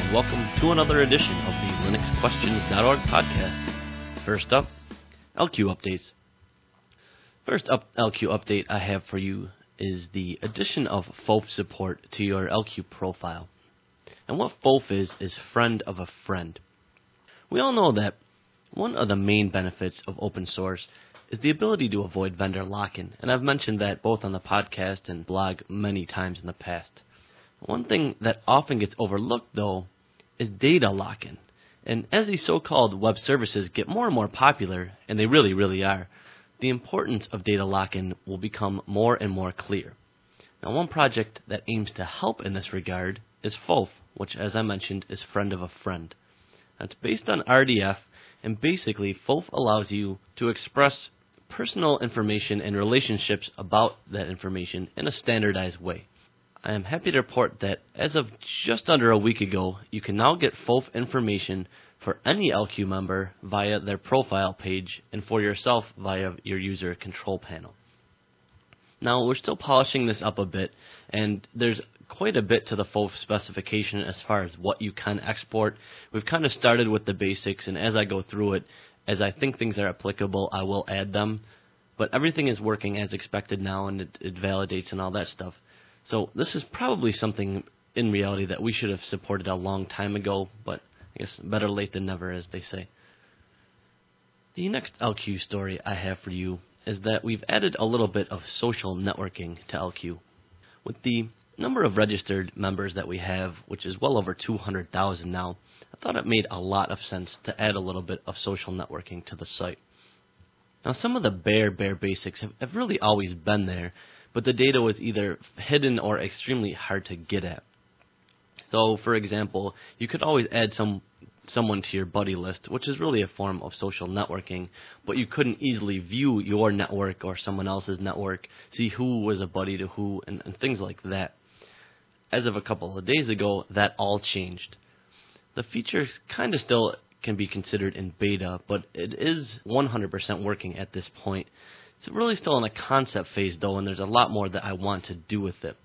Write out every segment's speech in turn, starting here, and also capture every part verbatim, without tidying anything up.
and welcome to another edition of the Linux Questions dot org podcast. First up, L Q updates. First up L Q update I have for you is the addition of F O F support to your L Q profile. And what F O F is, is friend of a friend. We all know that one of the main benefits of open source is the ability to avoid vendor lock-in, and I've mentioned that both on the podcast and blog many times in the past. One thing that often gets overlooked, though, is data lock-in. And as these so-called web services get more and more popular, and they really, really are, the importance of data lock-in will become more and more clear. Now, one project that aims to help in this regard is F O F, which, as I mentioned, is friend of a friend. Now, it's based on R D F, and basically, F O F allows you to express personal information and relationships about that information in a standardized way. I am happy to report that as of just under a week ago, you can now get F O F information for any L Q member via their profile page and for yourself via your user control panel. Now, we're still polishing this up a bit, and there's quite a bit to the F O F specification as far as what you can export. We've kind of started with the basics, and as I go through it, as I think things are applicable, I will add them. But everything is working as expected now, and it, it validates and all that stuff. So this is probably something in reality that we should have supported a long time ago, but I guess better late than never, as they say. The next L Q story I have for you is that we've added a little bit of social networking to L Q. With the number of registered members that we have, which is well over two hundred thousand now, I thought it made a lot of sense to add a little bit of social networking to the site. Now, some of the bare, bare basics have, have really always been there, but the data was either hidden or extremely hard to get at. So, for example, you could always add some someone to your buddy list, which is really a form of social networking, but you couldn't easily view your network or someone else's network, see who was a buddy to who, and, and things like that. As of a couple of days ago, that all changed. The feature kind of still can be considered in beta, but it is one hundred percent working at this point. It's really still in a concept phase, though, and there's a lot more that I want to do with it.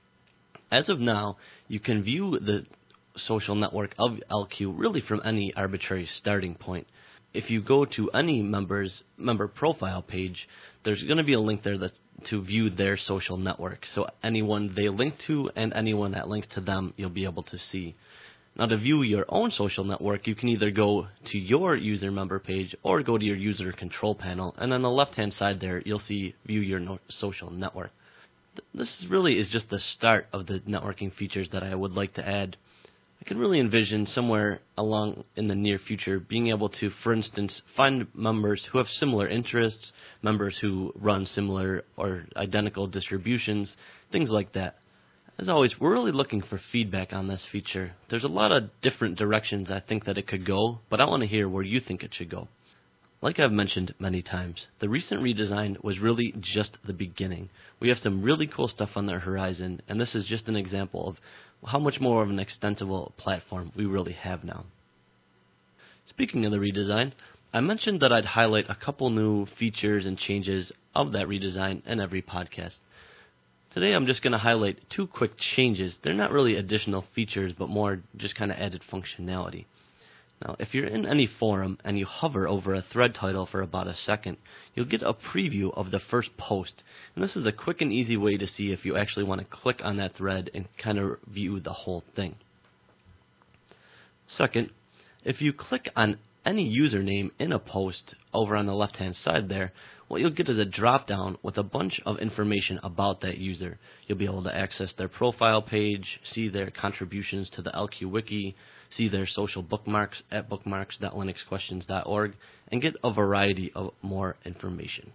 As of now, you can view the social network of L Q really from any arbitrary starting point. If you go to any member's member profile page, there's going to be a link there that, to view their social network. So anyone they link to and anyone that links to them, you'll be able to see. Now, to view your own social network, you can either go to your user member page or go to your user control panel, and on the left-hand side there, you'll see View Your no- Social Network. Th- this really is just the start of the networking features that I would like to add. I can really envision somewhere along in the near future being able to, for instance, find members who have similar interests, members who run similar or identical distributions, things like that. As always, we're really looking for feedback on this feature. There's a lot of different directions I think that it could go, but I want to hear where you think it should go. Like I've mentioned many times, the recent redesign was really just the beginning. We have some really cool stuff on the horizon, and this is just an example of how much more of an extensible platform we really have now. Speaking of the redesign, I mentioned that I'd highlight a couple new features and changes of that redesign in every podcast. Today I'm just going to highlight two quick changes. They're not really additional features, but more just kind of added functionality. Now, if you're in any forum and you hover over a thread title for about a second, you'll get a preview of the first post. And this is a quick and easy way to see if you actually want to click on that thread and kind of view the whole thing. Second, if you click on any username in a post over on the left-hand side there, what you'll get is a drop-down with a bunch of information about that user. You'll be able to access their profile page, see their contributions to the L Q wiki, see their social bookmarks at bookmarks dot linux questions dot org, and get a variety of more information.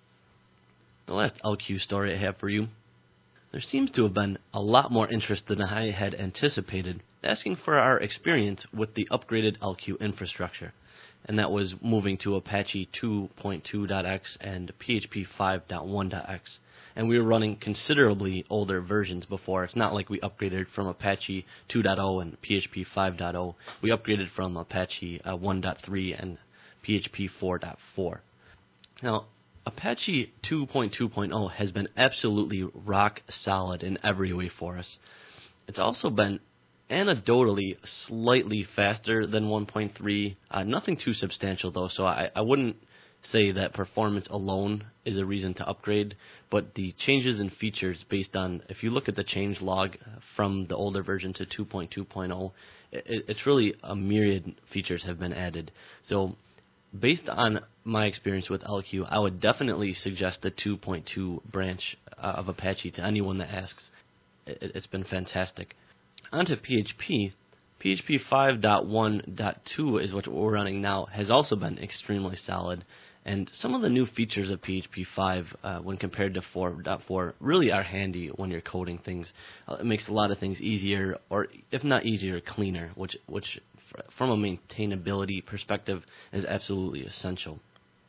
The last L Q story I have for you. There seems to have been a lot more interest than I had anticipated, asking for our experience with the upgraded L Q infrastructure, and that was moving to Apache two point two dot x and P H P five dot one dot x. And we were running considerably older versions before. It's not like we upgraded from Apache two point oh and P H P five point oh. We upgraded from Apache uh, one point three and P H P four point four. Now, Apache two point two point oh has been absolutely rock solid in every way for us. It's also been anecdotally slightly faster than one point three. Uh, nothing too substantial though, so I, I wouldn't say that performance alone is a reason to upgrade, but the changes in features based on, if you look at the change log from the older version to two point two point oh, it, it's really a myriad features have been added. So based on my experience with L Q, I would definitely suggest the two point two branch uh, of Apache to anyone that asks. It, it's been fantastic. Onto P H P. P H P five point one point two is what we're running now, has also been extremely solid. And some of the new features of P H P five, uh, when compared to four point four, really are handy when you're coding things. Uh, it makes a lot of things easier, or if not easier, cleaner, which, which f- from a maintainability perspective is absolutely essential.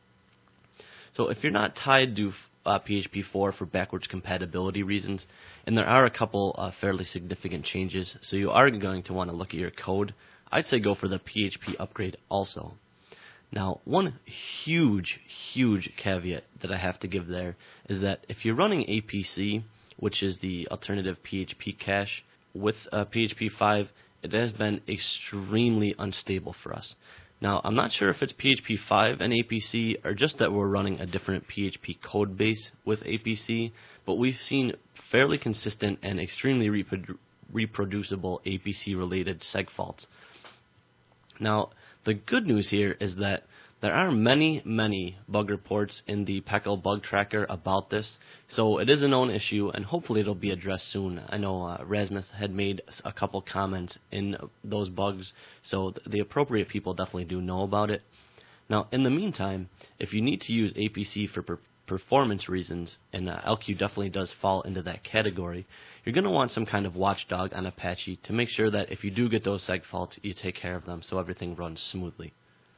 So if you're not tied to uh, P H P four for backwards compatibility reasons, and there are a couple uh, fairly significant changes, so you are going to want to look at your code, I'd say go for the P H P upgrade also. Now, one huge, huge caveat that I have to give there is that if you're running A P C, which is the alternative P H P cache, with uh, P H P five, it has been extremely unstable for us. Now, I'm not sure if it's P H P five and A P C, or just that we're running a different P H P code base with A P C, but we've seen fairly consistent and extremely reprodu- reproducible A P C-related seg faults. Now, the good news here is that there are many, many bug reports in the P E C L bug tracker about this, so it is a known issue, and hopefully it'll be addressed soon. I know uh, Rasmus had made a couple comments in those bugs, so th- the appropriate people definitely do know about it. Now, in the meantime, if you need to use A P C for per- performance reasons, and uh, L Q definitely does fall into that category, you're going to want some kind of watchdog on Apache to make sure that if you do get those seg faults, you take care of them so everything runs smoothly.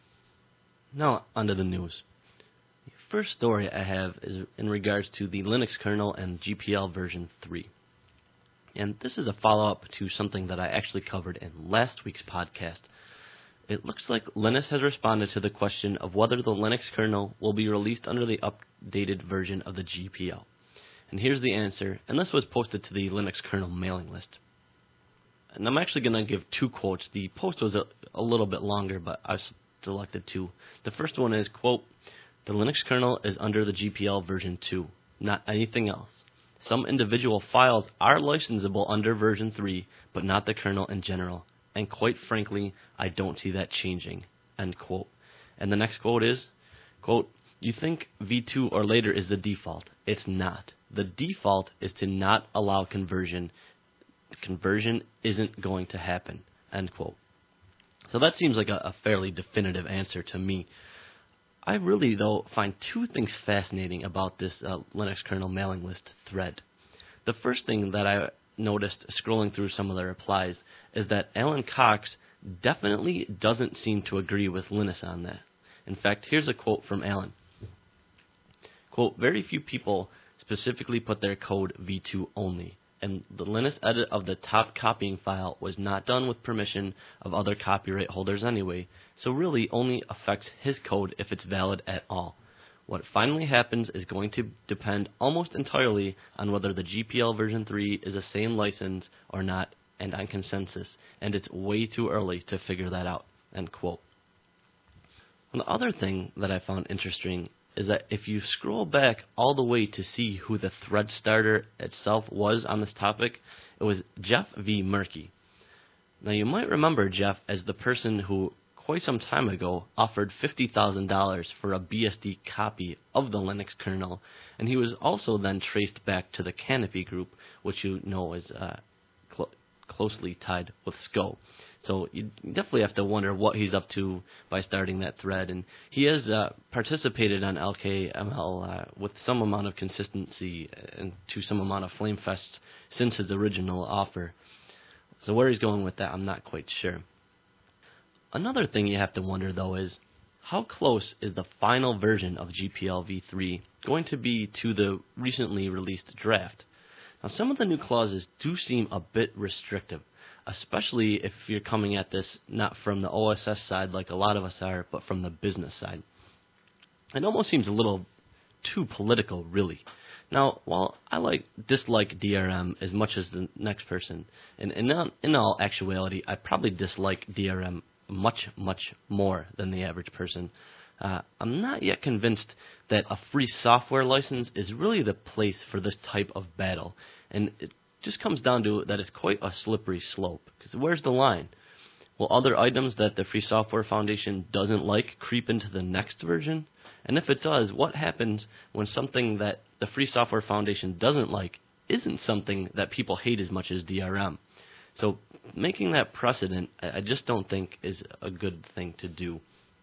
Now, onto the news. The first story I have is in regards to the Linux kernel and G P L version three. And this is a follow-up to something that I actually covered in last week's podcast. It looks like Linus has responded to the question of whether the Linux kernel will be released under the updated version of the G P L. And here's the answer, and this was posted to the Linux kernel mailing list. And I'm actually going to give two quotes. The post was a, a little bit longer, but I selected two. The first one is, quote, "The Linux kernel is under the G P L version two, not anything else. Some individual files are licensable under version three, but not the kernel in general. And quite frankly, I don't see that changing," end quote. And the next quote is, quote, "You think V two or later is the default. It's not. The default is to not allow conversion. Conversion isn't going to happen," end quote. So that seems like a, a fairly definitive answer to me. I really, though, find two things fascinating about this uh, Linux kernel mailing list thread. The first thing that I noticed scrolling through some of the replies is that Alan Cox definitely doesn't seem to agree with Linus on that. In fact, here's a quote from Alan. Quote, "Very few people specifically put their code V two only, and the Linus edit of the top copying file was not done with permission of other copyright holders anyway, so really only affects his code if it's valid at all. What finally happens is going to depend almost entirely on whether the G P L version three is the same license or not, and on consensus, and it's way too early to figure that out," end quote. And the other thing that I found interesting is that if you scroll back all the way to see who the thread starter itself was on this topic, it was Jeff V. Murky. Now, you might remember Jeff as the person who, quite some time ago, offered fifty thousand dollars for a B S D copy of the Linux kernel, and he was also then traced back to the Canopy group, which you know is uh, cl- closely tied with S C O. So you definitely have to wonder what he's up to by starting that thread. And he has uh, participated on L K M L uh, with some amount of consistency and to some amount of flame fests since his original offer. So where he's going with that, I'm not quite sure. Another thing you have to wonder, though, is how close is the final version of G P L v three going to be to the recently released draft? Now, some of the new clauses do seem a bit restrictive, especially if you're coming at this not from the O S S side like a lot of us are, but from the business side. It almost seems a little too political, really. Now, while I like dislike D R M as much as the next person, and in, in all actuality, I probably dislike D R M much, much more than the average person, uh, I'm not yet convinced that a free software license is really the place for this type of battle. And it just comes down to that it's quite a slippery slope. Because where's the line? Will other items that the Free Software Foundation doesn't like creep into the next version? And if it does, what happens when something that the Free Software Foundation doesn't like isn't something that people hate as much as D R M? So making that precedent, I just don't think is a good thing to do.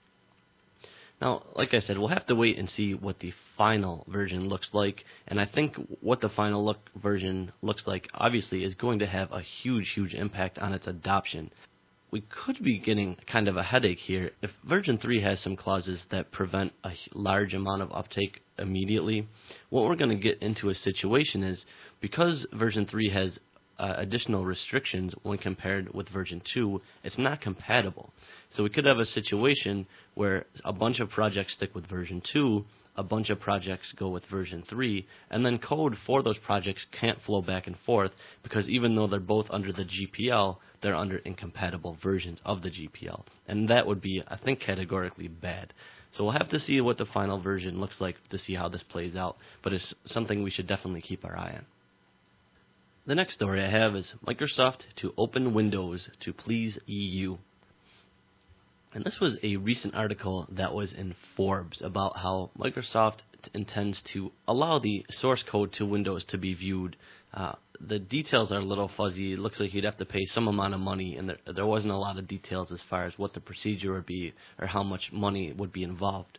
Now, like I said, we'll have to wait and see what the final version looks like, and I think what the final look version looks like, obviously, is going to have a huge, huge impact on its adoption. We could be getting kind of a headache here if version three has some clauses that prevent a large amount of uptake immediately. What we're going to get into a situation is, because version three has uh, additional restrictions when compared with version two, it's not compatible. So we could have a situation where a bunch of projects stick with version two, a bunch of projects go with version three, and then code for those projects can't flow back and forth because even though they're both under the G P L, they're under incompatible versions of the G P L. And that would be, I think, categorically bad. So we'll have to see what the final version looks like to see how this plays out, but it's something we should definitely keep our eye on. The next story I have is Microsoft to open Windows to please E U. And this was a recent article that was in Forbes about how Microsoft intends to allow the source code to Windows to be viewed. Uh, the details are a little fuzzy. It looks like you'd have to pay some amount of money, and there, there wasn't a lot of details as far as what the procedure would be or how much money would be involved.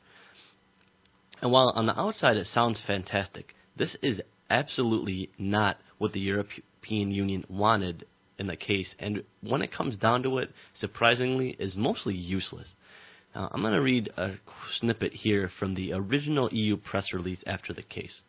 And while on the outside it sounds fantastic, this is absolutely not what the European Union wanted in the case, and when it comes down to it, surprisingly, is mostly useless. Now, I'm going to read a snippet here from the original E U press release after the case.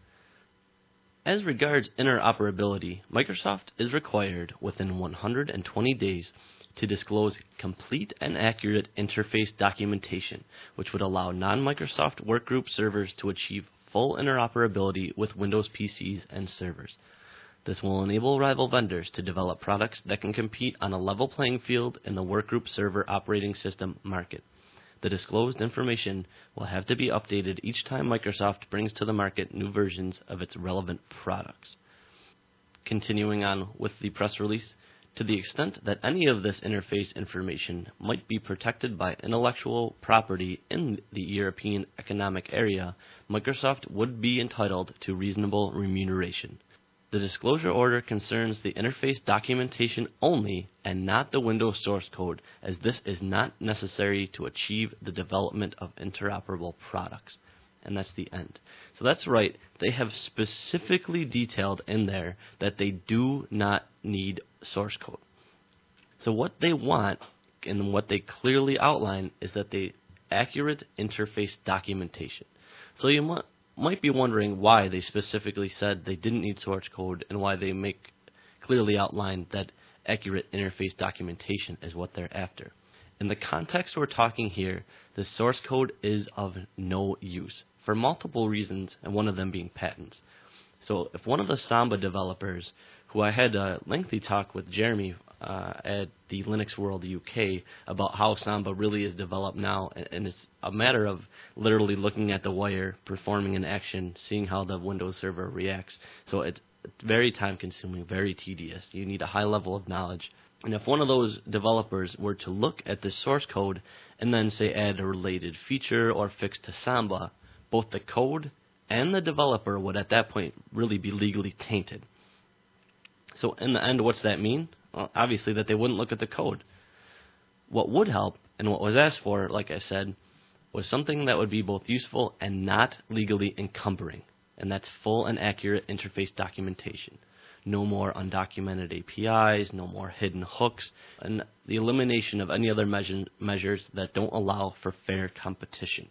As regards interoperability, Microsoft is required within one hundred twenty days to disclose complete and accurate interface documentation, which would allow non-Microsoft workgroup servers to achieve full interoperability with Windows P Cs and servers. This will enable rival vendors to develop products that can compete on a level playing field in the workgroup server operating system market. The disclosed information will have to be updated each time Microsoft brings to the market new versions of its relevant products. Continuing on with the press release, to the extent that any of this interface information might be protected by intellectual property in the European Economic Area, Microsoft would be entitled to reasonable remuneration. The disclosure order concerns the interface documentation only and not the Windows source code, as this is not necessary to achieve the development of interoperable products. And that's the end. So that's right, they have specifically detailed in there that they do not need source code. So what they want, and what they clearly outline, is that they accurate interface documentation. So you might might be wondering why they specifically said they didn't need source code and why they make clearly outline that accurate interface documentation is what they're after. In the context we're talking here, the source code is of no use for multiple reasons, and one of them being patents. So if one of the Samba developers, who I had a lengthy talk with Jeremy uh, at the Linux World U K about how Samba really is developed now, and, and it's a matter of literally looking at the wire, performing an action, seeing how the Windows server reacts. So it's very time consuming, very tedious. You need a high level of knowledge. And if one of those developers were to look at the source code and then say add a related feature or fix to Samba, both the code and the developer would at that point really be legally tainted. So in the end, what's that mean? Well, obviously that they wouldn't look at the code. What would help, and what was asked for, like I said, was something that would be both useful and not legally encumbering, and that's full and accurate interface documentation. No more undocumented A P Is, no more hidden hooks, and the elimination of any other measure, measures that don't allow for fair competition.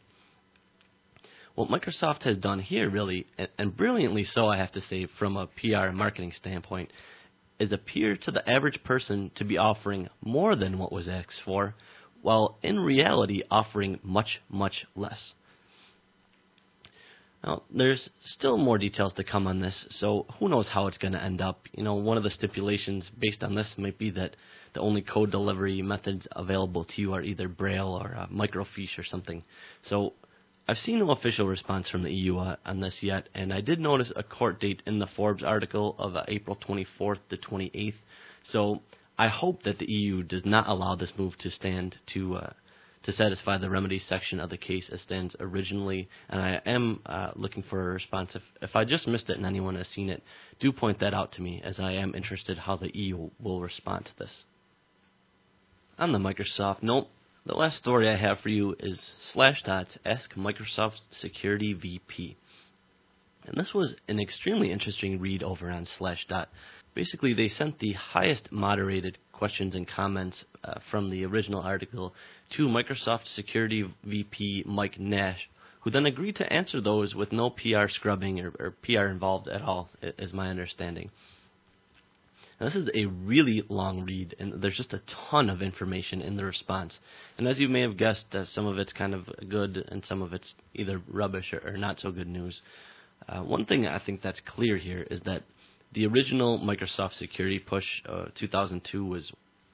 What Microsoft has done here, really, and, and brilliantly so, I have to say, from a P R and marketing standpoint, is appear to the average person to be offering more than what was asked for, while in reality offering much, much less. Now, there's still more details to come on this, so who knows how it's going to end up. You know, one of the stipulations based on this might be that the only code delivery methods available to you are either Braille or uh, microfiche or something. So I've seen no official response from the E U uh, on this yet, and I did notice a court date in the Forbes article of uh, April twenty-fourth to twenty-eighth. So I hope that the E U does not allow this move to stand to uh, to satisfy the remedies section of the case as stands originally, and I am uh, looking for a response. If, if I just missed it and anyone has seen it, do point that out to me, as I am interested how the E U will respond to this. On the Microsoft note, the last story I have for you is Slashdot's Ask Microsoft Security V P. And this was an extremely interesting read over on Slashdot. Basically, they sent the highest moderated questions and comments uh, from the original article to Microsoft Security V P Mike Nash, who then agreed to answer those with no P R scrubbing or, or P R involved at all, is my understanding. Now, this is a really long read, and there's just a ton of information in the response. And as you may have guessed, uh, some of it's kind of good, and some of it's either rubbish or, or not so good news. Uh, one thing I think that's clear here is that the original Microsoft security push, uh, two thousand two, was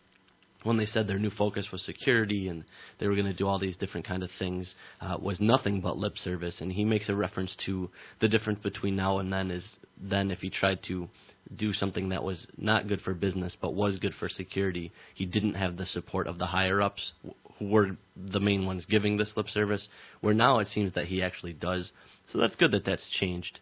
when they said their new focus was security and they were going to do all these different kind of things, uh, was nothing but lip service. And he makes a reference to the difference between now and then is then if he tried to do something that was not good for business but was good for security, he didn't have the support of the higher-ups who were the main ones giving this lip service, where now it seems that he actually does. So that's good that that's changed.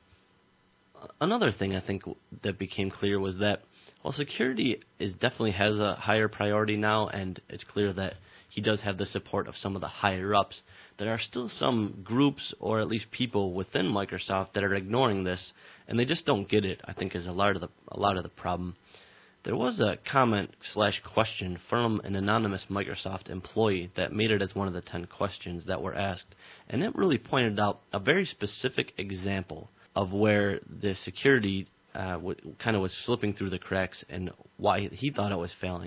Another thing I think that became clear was that while security is definitely has a higher priority now, and it's clear that he does have the support of some of the higher-ups, there are still some groups or at least people within Microsoft that are ignoring this, and they just don't get it, I think, is a lot of the, a lot of the problem. There was a comment slash question from an anonymous Microsoft employee that made it as one of the ten questions that were asked, and it really pointed out a very specific example of where the security uh, w- kind of was slipping through the cracks and why he thought it was failing.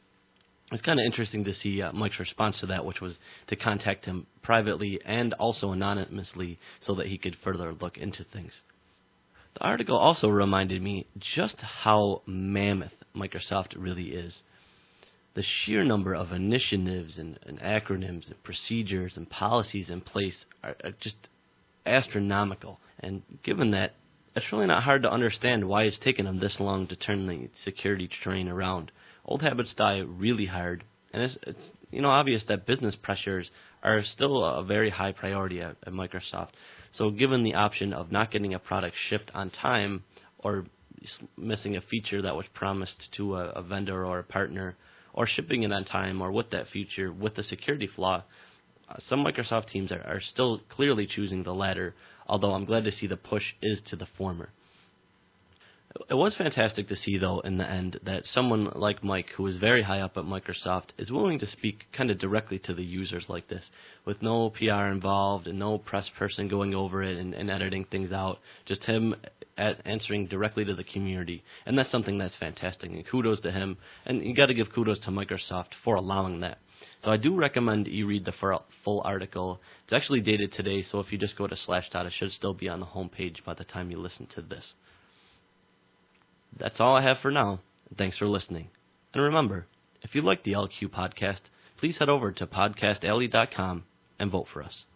It was kind of interesting to see uh, Mike's response to that, which was to contact him privately and also anonymously so that he could further look into things. The article also reminded me just how mammoth Microsoft really is. The sheer number of initiatives and, and acronyms and procedures and policies in place are, are just astronomical. And given that, it's really not hard to understand why it's taken them this long to turn the security train around. Old habits die really hard, and it's, it's you know obvious that business pressures are still a very high priority at, at Microsoft. So given the option of not getting a product shipped on time or missing a feature that was promised to a, a vendor or a partner, or shipping it on time or with that feature with the security flaw, uh, some Microsoft teams are, are still clearly choosing the latter, although I'm glad to see the push is to the former. It was fantastic to see, though, in the end, that someone like Mike, who is very high up at Microsoft, is willing to speak kind of directly to the users like this, with no P R involved and no press person going over it and, and editing things out, just him at answering directly to the community. And that's something that's fantastic, and kudos to him, and you got to give kudos to Microsoft for allowing that. So I do recommend you read the full article. It's actually dated today, so if you just go to Slashdot, it should still be on the homepage by the time you listen to this. That's all I have for now. Thanks for listening. And remember, if you like the L Q podcast, please head over to podcast alley dot com and vote for us.